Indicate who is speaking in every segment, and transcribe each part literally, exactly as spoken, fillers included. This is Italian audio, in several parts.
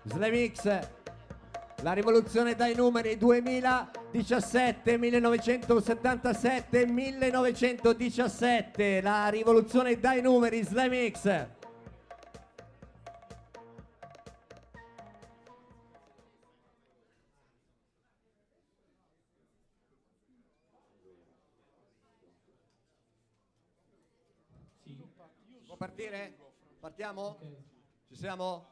Speaker 1: Slam X, la rivoluzione dai numeri duemiladiciassette, millenovecentosettantasette, millenovecentodiciassette, la rivoluzione dai numeri Slam X. Può partire? Partiamo? Ci siamo?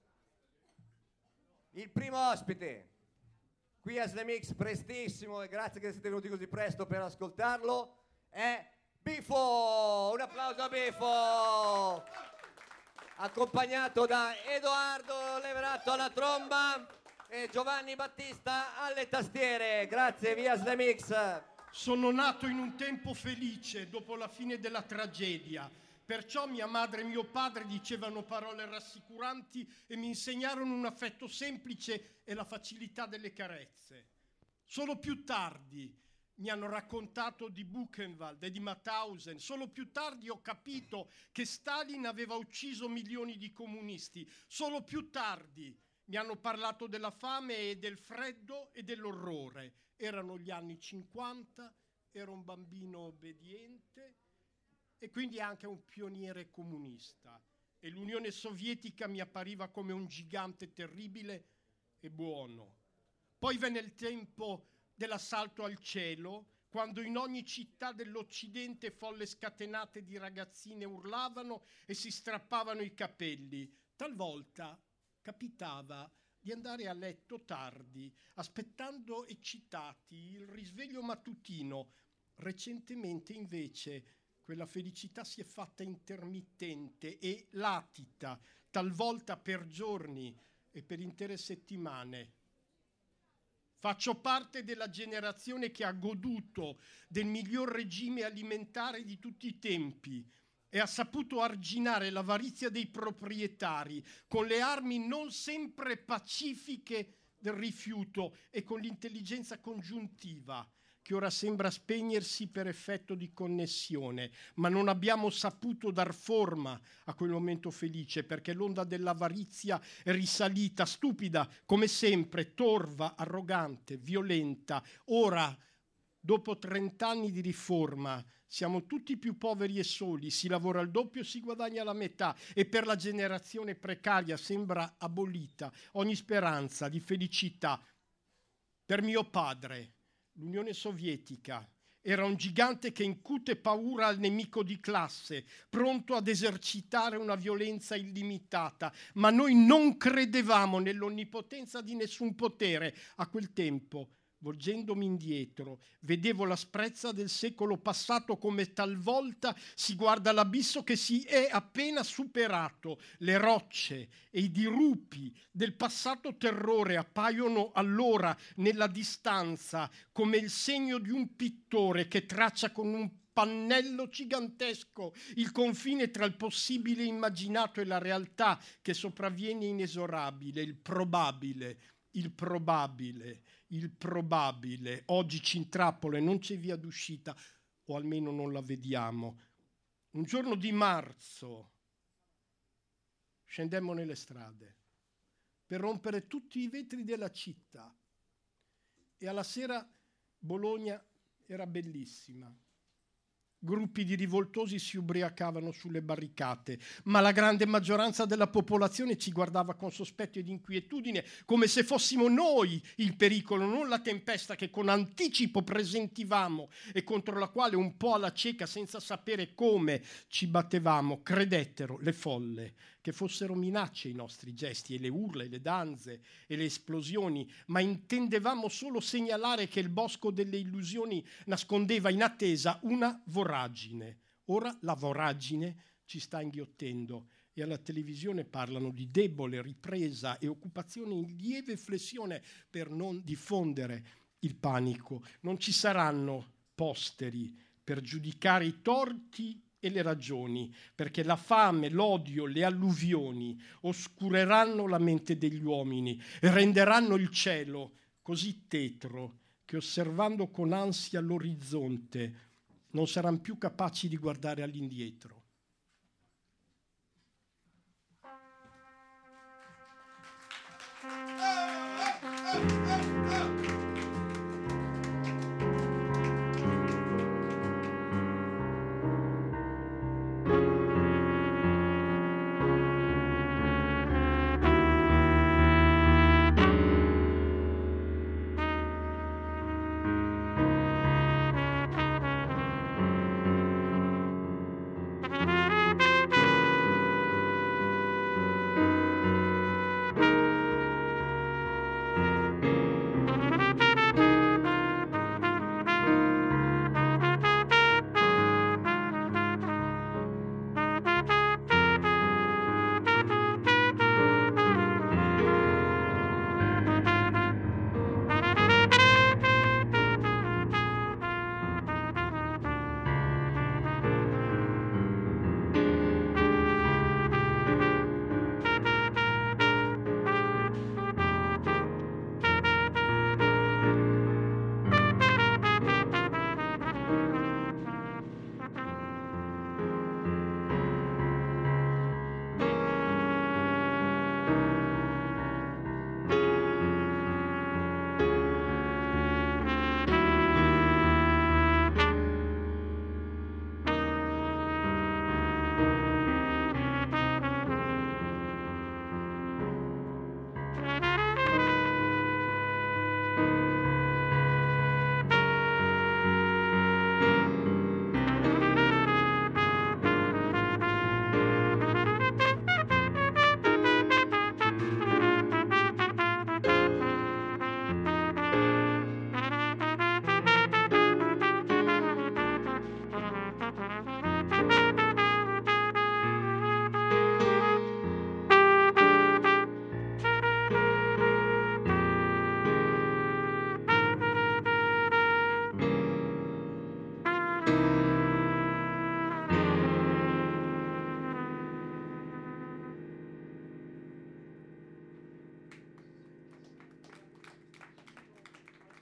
Speaker 1: Il primo ospite qui a Slam X, prestissimo, e grazie che siete venuti così presto per ascoltarlo, è Bifo. Un applauso a Bifo, accompagnato da Edoardo Leverato alla tromba e Giovanni Battista alle tastiere. Grazie, via Slam X.
Speaker 2: Sono nato in un tempo felice dopo la fine della tragedia. Perciò mia madre e mio padre dicevano parole rassicuranti e mi insegnarono un affetto semplice e la facilità delle carezze. Solo più tardi mi hanno raccontato di Buchenwald e di Mauthausen. Solo più tardi ho capito che Stalin aveva ucciso milioni di comunisti. Solo più tardi mi hanno parlato della fame e del freddo e dell'orrore. Erano gli anni cinquanta, ero un bambino obbediente e quindi anche un pioniere comunista, e l'Unione Sovietica mi appariva come un gigante terribile e buono. Poi venne il tempo dell'assalto al cielo, quando in ogni città dell'Occidente folle scatenate di ragazzine urlavano e si strappavano i capelli. Talvolta capitava di andare a letto tardi, aspettando eccitati il risveglio mattutino. Recentemente invece quella felicità si è fatta intermittente e latita, talvolta per giorni e per intere settimane. Faccio parte della generazione che ha goduto del miglior regime alimentare di tutti i tempi e ha saputo arginare l'avarizia dei proprietari con le armi non sempre pacifiche del rifiuto e con l'intelligenza congiuntiva, che ora sembra spegnersi per effetto di connessione, ma non abbiamo saputo dar forma a quel momento felice, perché l'onda dell'avarizia è risalita, stupida, come sempre, torva, arrogante, violenta. Ora, dopo trent'anni di riforma, siamo tutti più poveri e soli, si lavora il doppio, si guadagna la metà, e per la generazione precaria sembra abolita ogni speranza di felicità. Per mio padre, l'Unione Sovietica era un gigante che incute paura al nemico di classe, pronto ad esercitare una violenza illimitata, ma noi non credevamo nell'onnipotenza di nessun potere. A quel tempo, volgendomi indietro, vedevo l'asprezza del secolo passato come talvolta si guarda l'abisso che si è appena superato. Le rocce e i dirupi del passato terrore appaiono allora nella distanza come il segno di un pittore che traccia con un pannello gigantesco il confine tra il possibile immaginato e la realtà che sopravviene inesorabile, il probabile, il probabile. Il probabile oggi ci intrappola e non c'è via d'uscita, o almeno non la vediamo. Un giorno di marzo scendemmo nelle strade per rompere tutti i vetri della città, e alla sera Bologna era bellissima. Gruppi di rivoltosi si ubriacavano sulle barricate, ma la grande maggioranza della popolazione ci guardava con sospetto ed inquietudine, come se fossimo noi il pericolo, non la tempesta che con anticipo presentivamo e contro la quale un po' alla cieca, senza sapere come, ci battevamo. Credettero le folle che fossero minacce i nostri gesti e le urla e le danze e le esplosioni, ma intendevamo solo segnalare che il bosco delle illusioni nascondeva in attesa una voragine. Ora la voragine ci sta inghiottendo e alla televisione parlano di debole ripresa e occupazione in lieve flessione per non diffondere il panico. Non ci saranno posteri per giudicare i torti e le ragioni, perché la fame, l'odio, le alluvioni oscureranno la mente degli uomini e renderanno il cielo così tetro che, osservando con ansia l'orizzonte, non saranno più capaci di guardare all'indietro.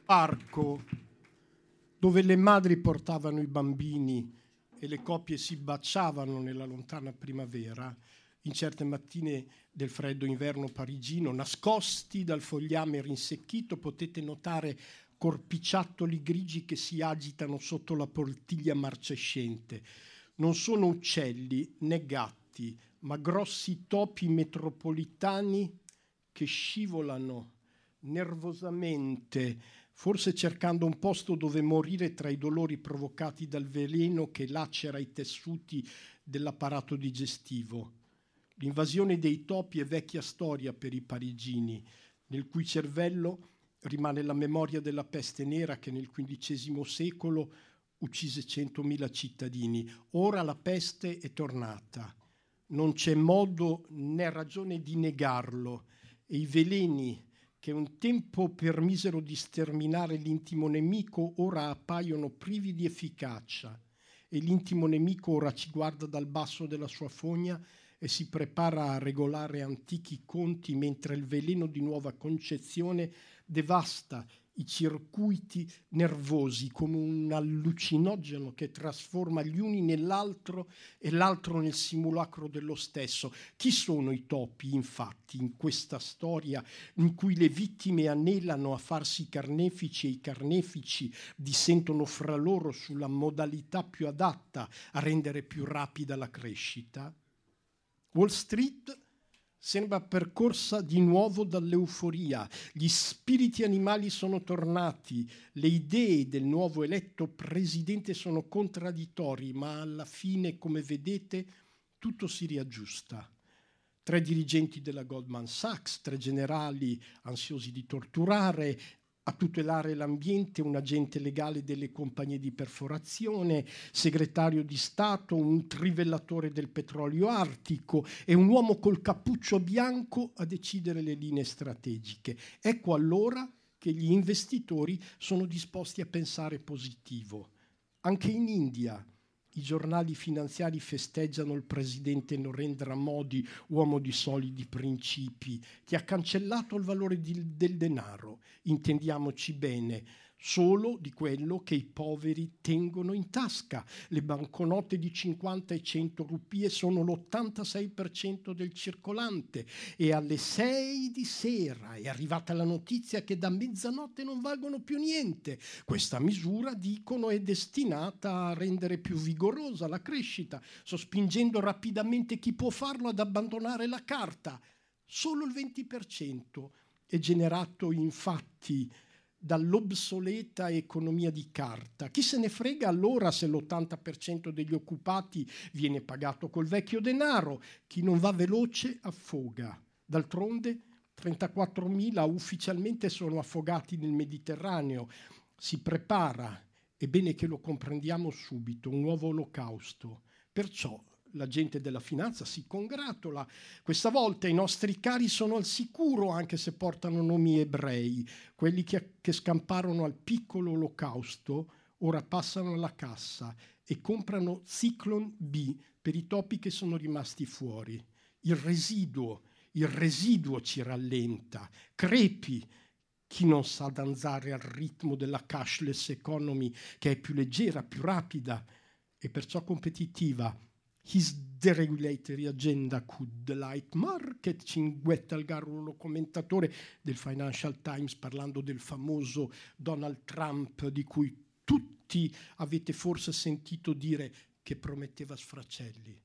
Speaker 2: parco dove le madri portavano i bambini e le coppie si baciavano nella lontana primavera, in certe mattine del freddo inverno parigino, nascosti dal fogliame rinsecchito, potete notare corpicciattoli grigi che si agitano sotto la portiglia marcescente. Non sono uccelli né gatti, ma grossi topi metropolitani che scivolano nervosamente, forse cercando un posto dove morire tra i dolori provocati dal veleno che lacera i tessuti dell'apparato digestivo. L'invasione dei topi è vecchia storia per i parigini, nel cui cervello rimane la memoria della peste nera che nel quindicesimo secolo uccise centomila cittadini. Ora la peste è tornata. Non c'è modo né ragione di negarlo e i veleni che un tempo permisero di sterminare l'intimo nemico ora appaiono privi di efficacia e l'intimo nemico ora ci guarda dal basso della sua fogna e si prepara a regolare antichi conti mentre il veleno di nuova concezione devasta i circuiti nervosi come un allucinogeno che trasforma gli uni nell'altro e l'altro nel simulacro dello stesso. Chi sono i topi, infatti, in questa storia in cui le vittime anelano a farsi carnefici e i carnefici dissentono fra loro sulla modalità più adatta a rendere più rapida la crescita? Wall Street sembra percorsa di nuovo dall'euforia. Gli spiriti animali sono tornati, le idee del nuovo eletto presidente sono contraddittori, ma alla fine, come vedete, tutto si riaggiusta. Tre dirigenti della Goldman Sachs, tre generali ansiosi di torturare, a tutelare l'ambiente, un agente legale delle compagnie di perforazione, segretario di Stato, un trivellatore del petrolio artico e un uomo col cappuccio bianco a decidere le linee strategiche. Ecco allora che gli investitori sono disposti a pensare positivo. Anche in India i giornali finanziari festeggiano il presidente Narendra Modi, uomo di solidi principi, che ha cancellato il valore di, del denaro, intendiamoci bene, solo di quello che i poveri tengono in tasca. Le banconote di cinquanta e cento rupie sono l'ottantasei per cento del circolante e alle sei di sera è arrivata la notizia che da mezzanotte non valgono più niente. Questa misura, dicono, è destinata a rendere più vigorosa la crescita, sospingendo rapidamente chi può farlo ad abbandonare la carta. Solo il venti per cento è generato infatti dall'obsoleta economia di carta. Chi se ne frega allora se l'ottanta per cento degli occupati viene pagato col vecchio denaro? Chi non va veloce affoga. D'altronde trentaquattromila ufficialmente sono affogati nel Mediterraneo. Si prepara, è bene che lo comprendiamo subito, un nuovo olocausto. Perciò la gente della finanza si congratula. Questa volta i nostri cari sono al sicuro, anche se portano nomi ebrei. Quelli che, che scamparono al piccolo olocausto ora passano alla cassa e comprano Zyklon B per i topi che sono rimasti fuori. Il residuo, il residuo ci rallenta. Crepi chi non sa danzare al ritmo della cashless economy, che è più leggera, più rapida e perciò competitiva. His deregulatory agenda could delight market, cinguetta il garrulo commentatore del Financial Times parlando del famoso Donald Trump di cui tutti avete forse sentito dire che prometteva sfracelli.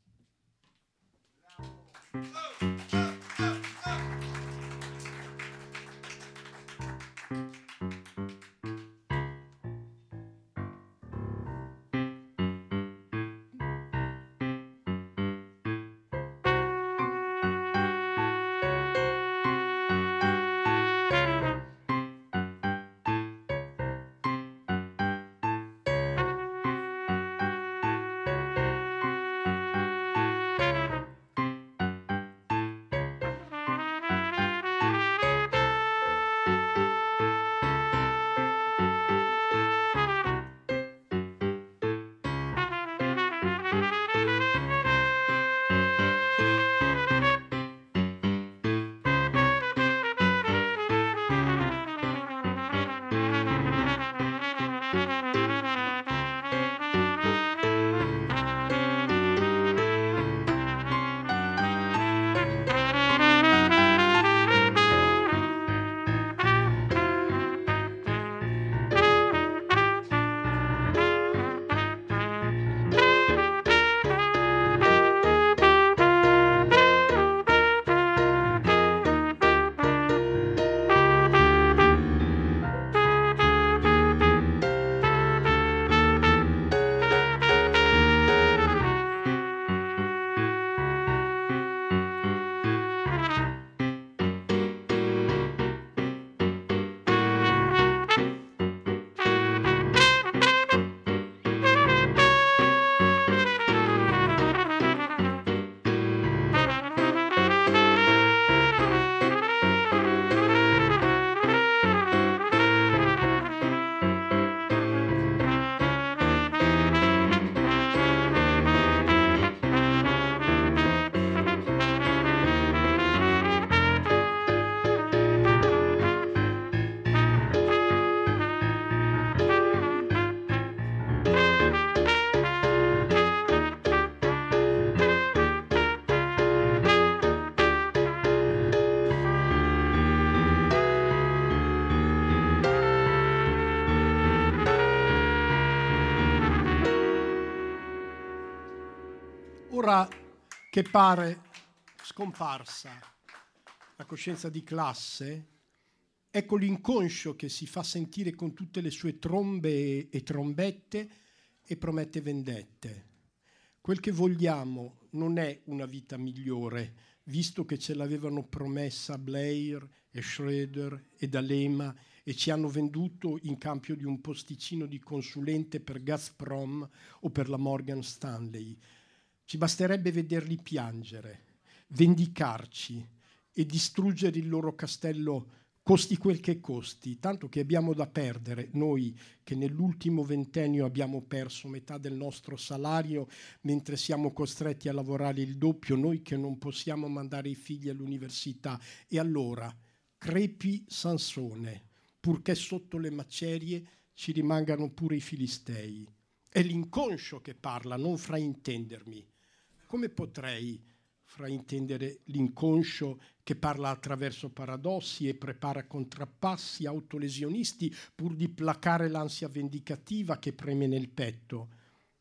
Speaker 2: ora che pare scomparsa la coscienza di classe, ecco l'inconscio che si fa sentire con tutte le sue trombe e trombette e promette vendette. Quel che vogliamo non è una vita migliore, visto che ce l'avevano promessa Blair e Schroeder e D'Alema e ci hanno venduto in cambio di un posticino di consulente per Gazprom o per la Morgan Stanley. Ci basterebbe vederli piangere, vendicarci e distruggere il loro castello costi quel che costi, tanto che abbiamo da perdere, noi che nell'ultimo ventennio abbiamo perso metà del nostro salario mentre siamo costretti a lavorare il doppio, noi che non possiamo mandare i figli all'università. E allora, crepi Sansone, purché sotto le macerie ci rimangano pure i filistei. È l'inconscio che parla, non fraintendermi. Come potrei fraintendere l'inconscio che parla attraverso paradossi e prepara contrappassi autolesionisti pur di placare l'ansia vendicativa che preme nel petto?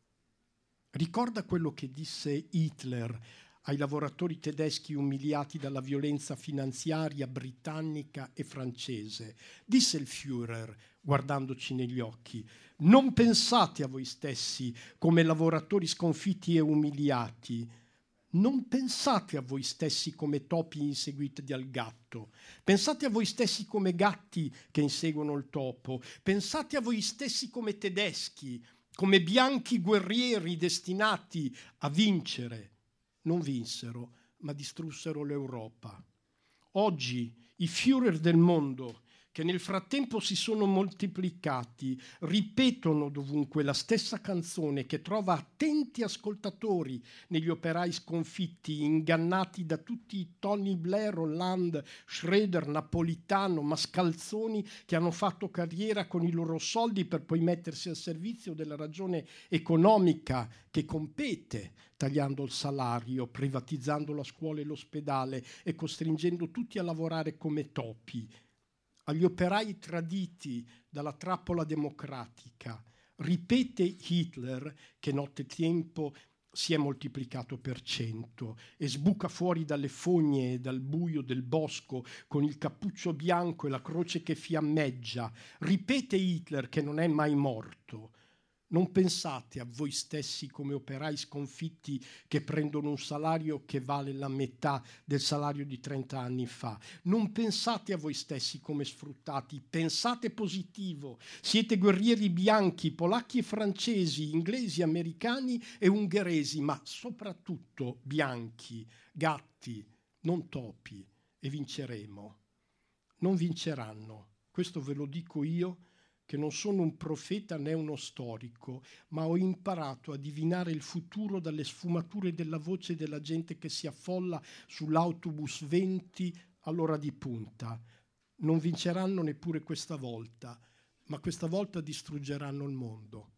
Speaker 2: Ricorda quello che disse Hitler ai lavoratori tedeschi umiliati dalla violenza finanziaria britannica e francese. Disse il Führer, guardandoci negli occhi: non pensate a voi stessi come lavoratori sconfitti e umiliati. Non pensate a voi stessi come topi inseguiti dal gatto. Pensate a voi stessi come gatti che inseguono il topo. Pensate a voi stessi come tedeschi, come bianchi guerrieri destinati a vincere. Non vinsero, ma distrussero l'Europa. Oggi i Führer del mondo, che nel frattempo si sono moltiplicati, ripetono dovunque la stessa canzone che trova attenti ascoltatori negli operai sconfitti, ingannati da tutti i Tony Blair, Hollande, Schroeder, Napolitano, mascalzoni che hanno fatto carriera con i loro soldi per poi mettersi al servizio della ragione economica che compete, tagliando il salario, privatizzando la scuola e l'ospedale e costringendo tutti a lavorare come topi. Agli operai traditi dalla trappola democratica, ripete Hitler che nottetempo si è moltiplicato per cento e sbuca fuori dalle fogne e dal buio del bosco con il cappuccio bianco e la croce che fiammeggia. Ripete Hitler che non è mai morto. Non pensate a voi stessi come operai sconfitti che prendono un salario che vale la metà del salario di trenta anni fa. Non pensate a voi stessi come sfruttati, pensate positivo. Siete guerrieri bianchi, polacchi e francesi, inglesi, americani e ungheresi, ma soprattutto bianchi, gatti, non topi, e vinceremo. Non vinceranno, questo ve lo dico io, che non sono un profeta né uno storico, ma ho imparato a divinare il futuro dalle sfumature della voce della gente che si affolla sull'autobus venti all'ora di punta. Non vinceranno neppure questa volta, ma questa volta distruggeranno il mondo.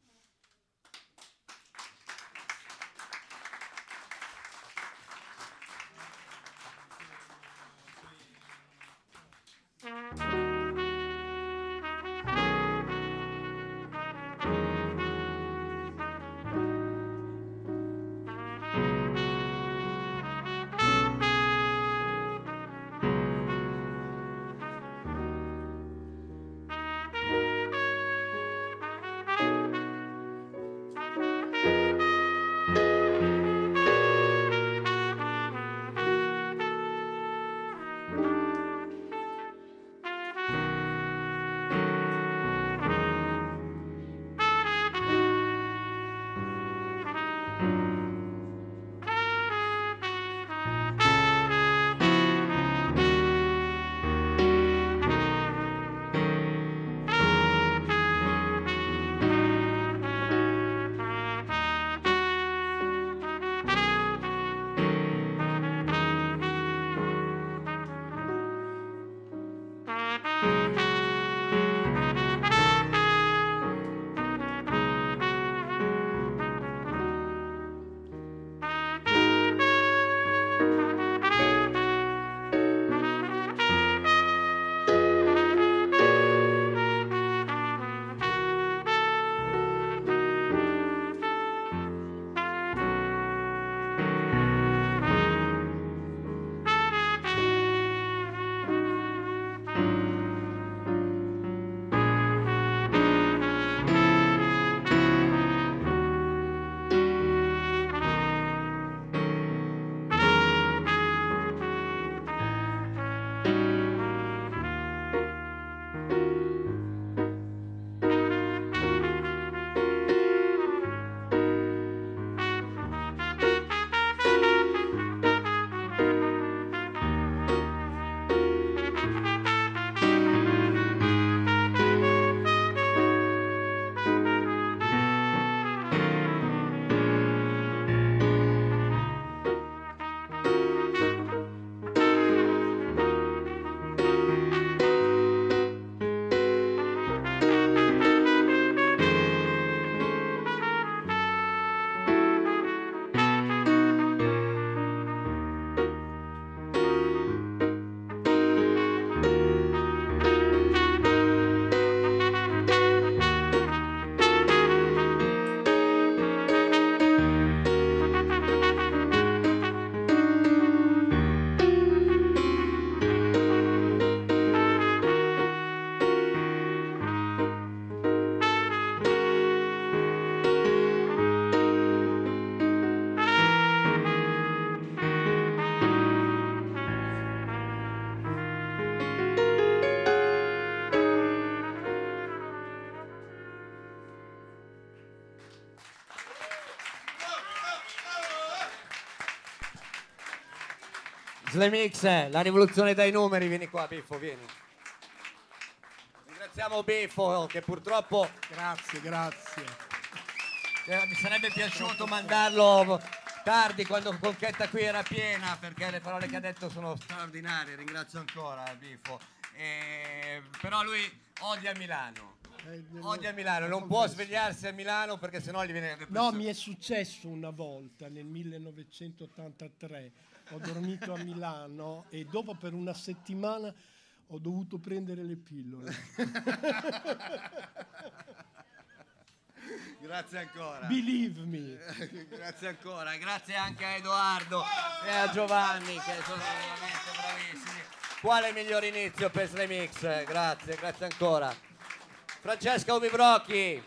Speaker 1: Slam X, la rivoluzione dai numeri, vieni qua Biffo, vieni. Ringraziamo Biffo che purtroppo...
Speaker 2: Grazie, grazie.
Speaker 1: Eh, mi sarebbe piaciuto mandarlo tardi quando Conchetta qui era piena, perché le parole che ha detto sono straordinarie, ringrazio ancora Biffo. Eh, però lui odia Milano. Odia Milano, non può svegliarsi a Milano perché sennò gli viene depressione.
Speaker 2: No, mi è successo una volta nel millenovecentottantatré, ho dormito a Milano e dopo per una settimana ho dovuto prendere le pillole.
Speaker 1: Grazie ancora.
Speaker 2: Believe me.
Speaker 1: Grazie ancora, grazie anche a Edoardo e a Giovanni che sono veramente bravissimi. Quale miglior inizio per Slam X? Grazie, grazie ancora. Francesca Ubibrocchi.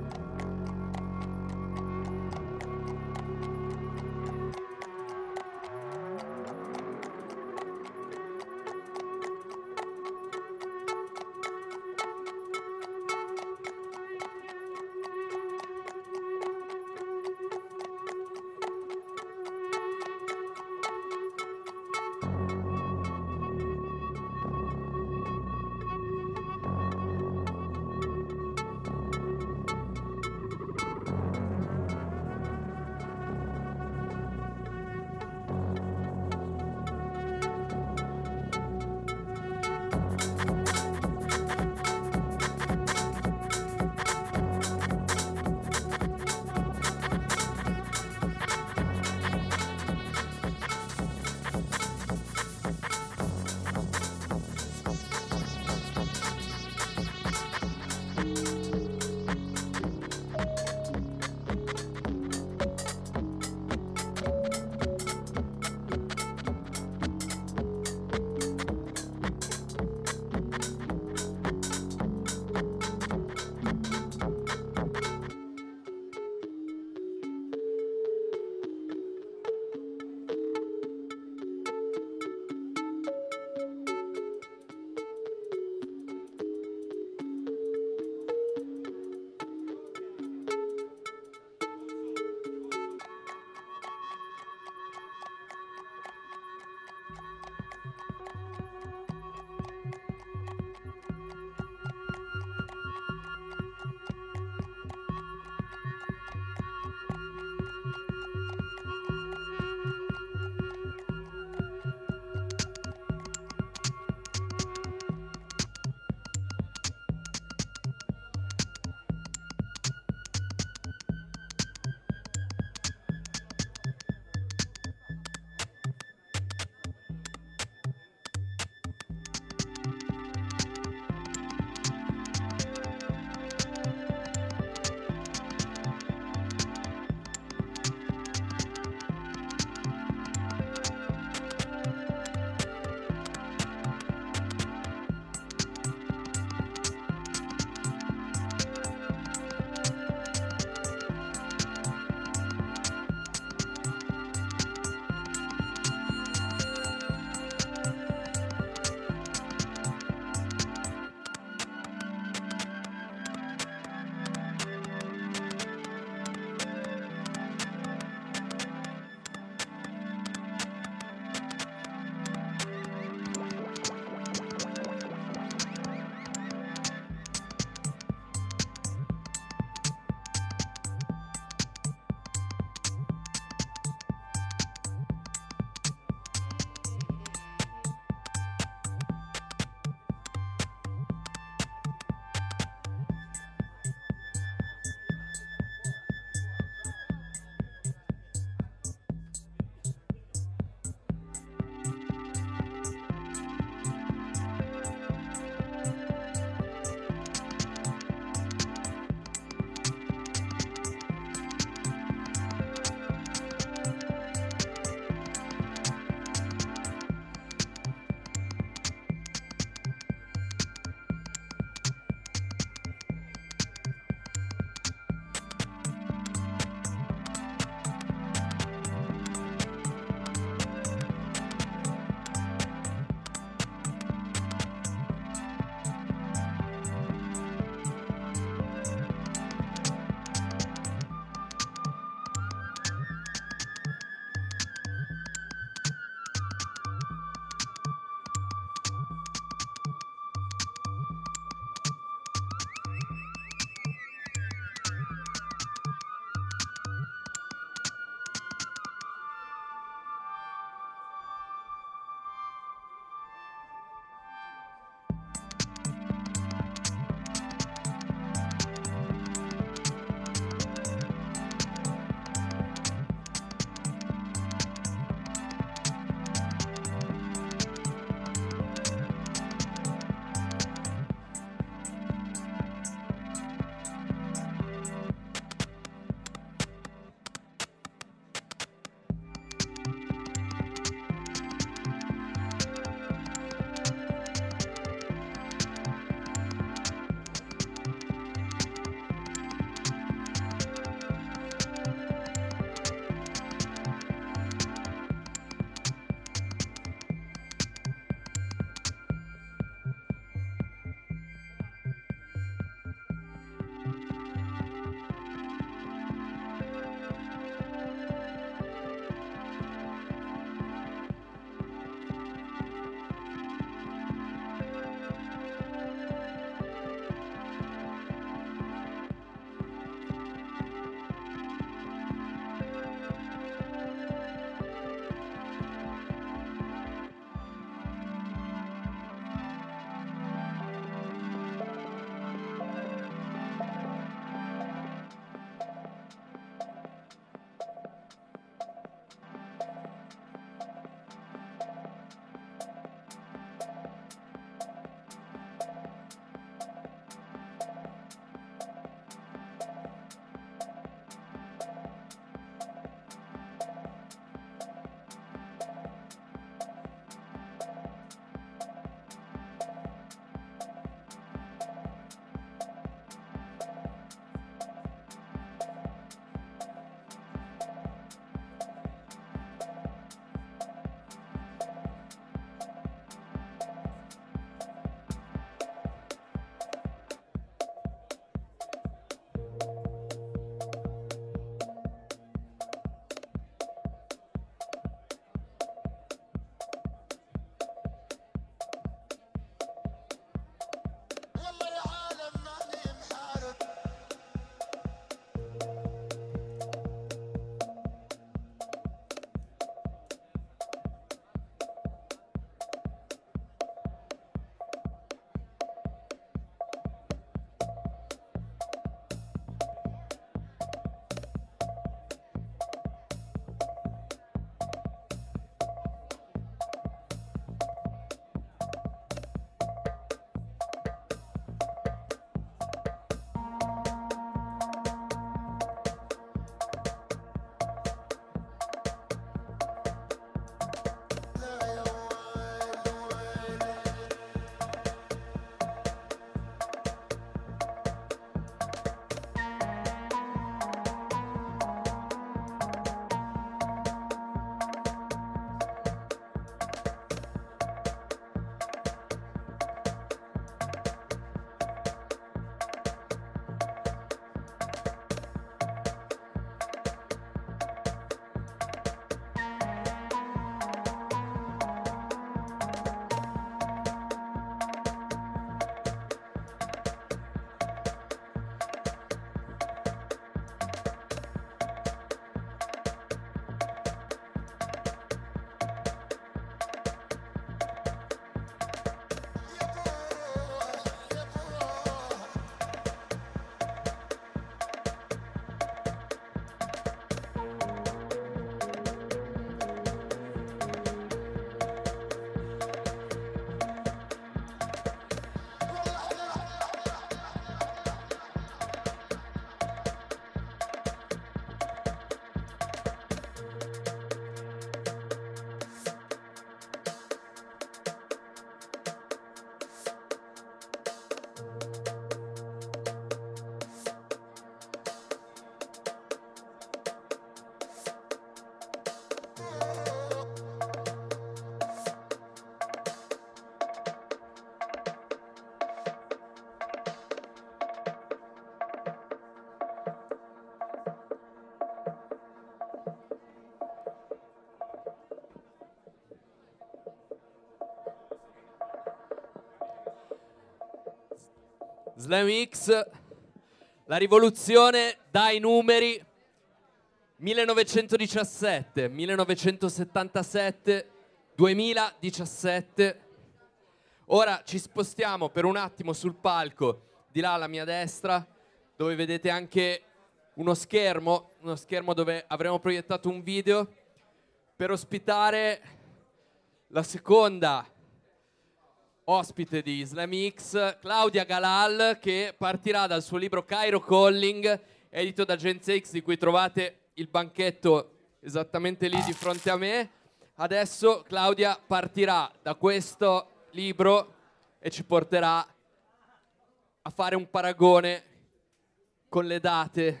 Speaker 3: Slam X, la rivoluzione dai numeri millenovecentodiciassette, millenovecentosettantasette, duemiladiciassette. Ora ci spostiamo per un attimo sul palco, di là alla mia destra, dove vedete anche uno schermo, uno schermo dove avremo proiettato un video per ospitare la seconda ospite di Slam X, Claudia Galal, che partirà dal suo libro Cairo Calling, edito da Agenzia X, di cui trovate il banchetto esattamente lì di fronte a me. Adesso Claudia partirà da questo libro e ci porterà a fare un paragone con le date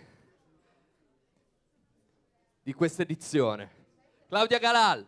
Speaker 3: di questa edizione. Claudia Galal.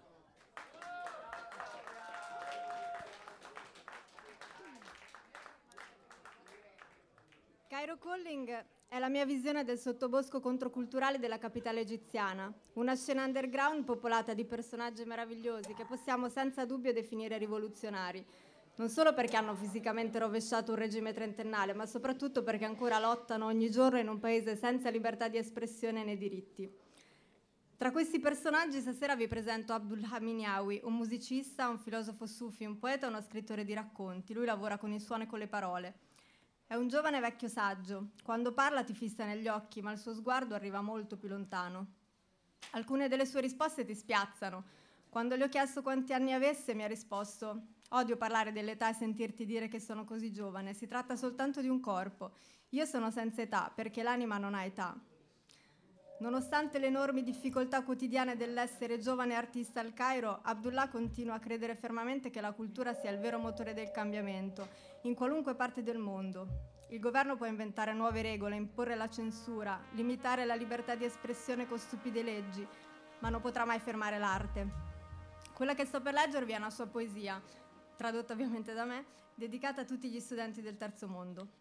Speaker 4: Cairo Calling è la mia visione del sottobosco controculturale della capitale egiziana, una scena underground popolata di personaggi meravigliosi che possiamo senza dubbio definire rivoluzionari, non solo perché hanno fisicamente rovesciato un regime trentennale, ma soprattutto perché ancora lottano ogni giorno in un paese senza libertà di espressione né diritti. Tra questi personaggi stasera vi presento Abdul Haminiawi, un musicista, un filosofo sufi, un poeta e uno scrittore di racconti. Lui lavora con il suono e con le parole. È un giovane vecchio saggio. Quando parla ti fissa negli occhi, ma il suo sguardo arriva molto più lontano. Alcune delle sue risposte ti spiazzano. Quando gli ho chiesto quanti anni avesse, mi ha risposto: odio parlare dell'età e sentirti dire che sono così giovane. Si tratta soltanto di un corpo. Io sono senza età, perché l'anima non ha età. Nonostante le enormi difficoltà quotidiane dell'essere giovane artista al Cairo, Abdullah continua a credere fermamente che la cultura sia il vero motore del cambiamento, in qualunque parte del mondo. Il governo può inventare nuove regole, imporre la censura, limitare la libertà di espressione con stupide leggi, ma non potrà mai fermare l'arte. Quella che sto per leggervi è una sua poesia, tradotta ovviamente da me, dedicata a tutti gli studenti del terzo mondo.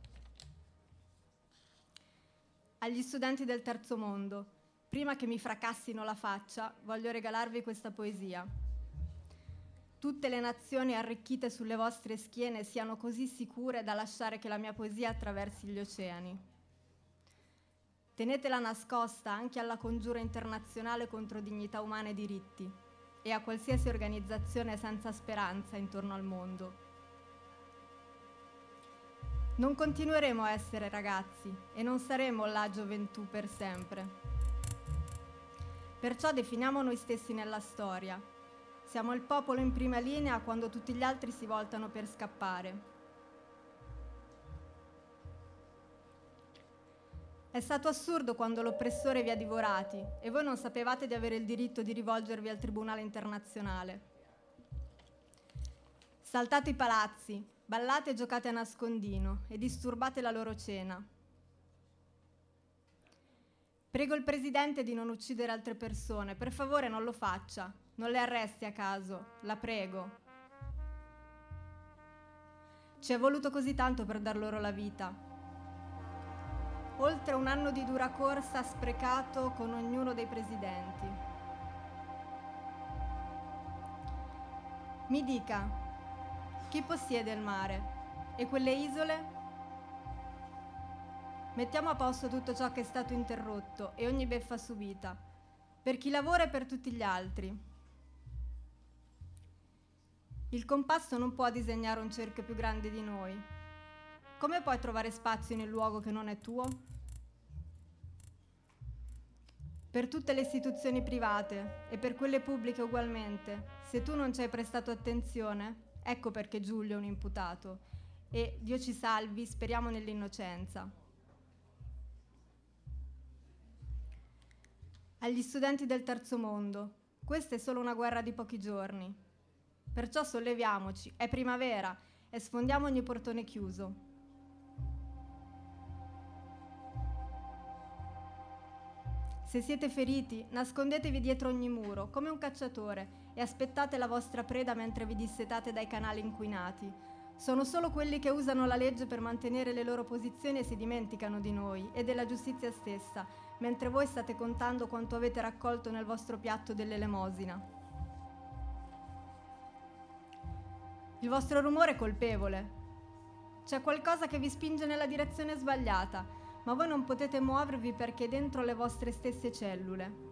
Speaker 4: Agli studenti del terzo mondo, prima che mi fracassino la faccia, voglio regalarvi questa poesia. Tutte le nazioni arricchite sulle vostre schiene siano così sicure da lasciare che la mia poesia attraversi gli oceani. Tenetela nascosta anche alla congiura internazionale contro dignità umana e diritti e a qualsiasi organizzazione senza speranza intorno al mondo. Non continueremo a essere ragazzi e non saremo la gioventù per sempre. Perciò definiamo noi stessi nella storia. Siamo il popolo in prima linea quando tutti gli altri si voltano per scappare. È stato assurdo quando l'oppressore vi ha divorati e voi non sapevate di avere il diritto di rivolgervi al Tribunale internazionale. Saltate i palazzi, ballate e giocate a nascondino e disturbate la loro cena. Prego il presidente di non uccidere altre persone. Per favore non lo faccia. Non le arresti a caso. La prego. Ci è voluto così tanto per dar loro la vita. Oltre un anno di dura corsa sprecato con ognuno dei presidenti. Mi dica, chi possiede il mare? E quelle isole? Mettiamo a posto tutto ciò che è stato interrotto e ogni beffa subita, per chi lavora e per tutti gli altri. Il compasso non può disegnare un cerchio più grande di noi. Come puoi trovare spazio in un luogo che non è tuo? Per tutte le istituzioni private e per quelle pubbliche ugualmente, se tu non ci hai prestato attenzione, ecco perché Giulio è un imputato e, Dio ci salvi, speriamo nell'innocenza. Agli studenti del terzo mondo, questa è solo una guerra di pochi giorni. Perciò solleviamoci, è primavera e sfondiamo ogni portone chiuso. Se siete feriti, nascondetevi dietro ogni muro, come un cacciatore, e aspettate la vostra preda mentre vi dissetate dai canali inquinati. Sono solo quelli che usano la legge per mantenere le loro posizioni e si dimenticano di noi e della giustizia stessa, mentre voi state contando quanto avete raccolto nel vostro piatto dell'elemosina. Il vostro rumore è colpevole. C'è qualcosa che vi spinge nella direzione sbagliata, ma voi non potete muovervi perché è dentro le vostre stesse cellule.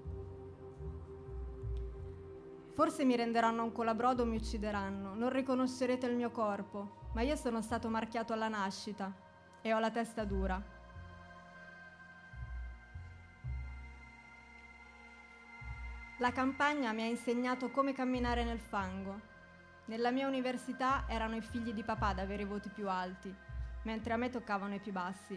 Speaker 4: Forse mi renderanno un colabrodo o mi uccideranno, non riconoscerete il mio corpo, ma io sono stato marchiato alla nascita e ho la testa dura. La campagna mi ha insegnato come camminare nel fango. Nella mia università erano i figli di papà ad avere i voti più alti, mentre a me toccavano i più bassi.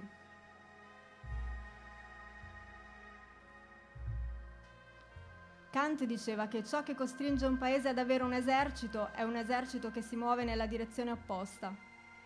Speaker 4: Kant diceva che ciò che costringe un paese ad avere un esercito è un esercito che si muove nella direzione opposta.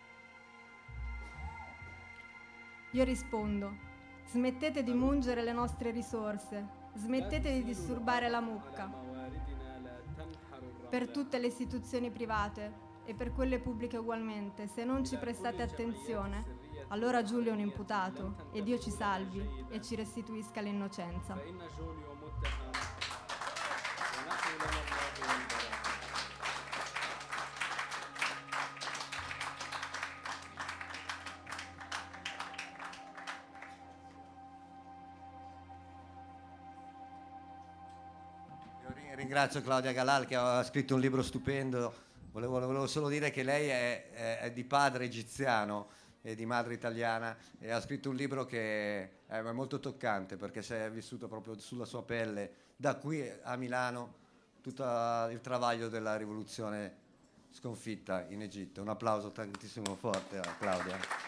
Speaker 4: Io rispondo: smettete di mungere le nostre risorse, smettete di disturbare la mucca. Per tutte le istituzioni private e per quelle pubbliche ugualmente, se non ci prestate attenzione, allora Giulio è un imputato e Dio ci salvi e ci restituisca l'innocenza.
Speaker 1: Ringrazio Claudia Galal che ha scritto un libro stupendo. Volevo, volevo solo dire che lei è, è, è di padre egiziano e di madre italiana e ha scritto un libro che è molto toccante perché si è vissuto proprio sulla sua pelle da qui a Milano tutto il travaglio della rivoluzione sconfitta in Egitto. Un applauso tantissimo forte a Claudia.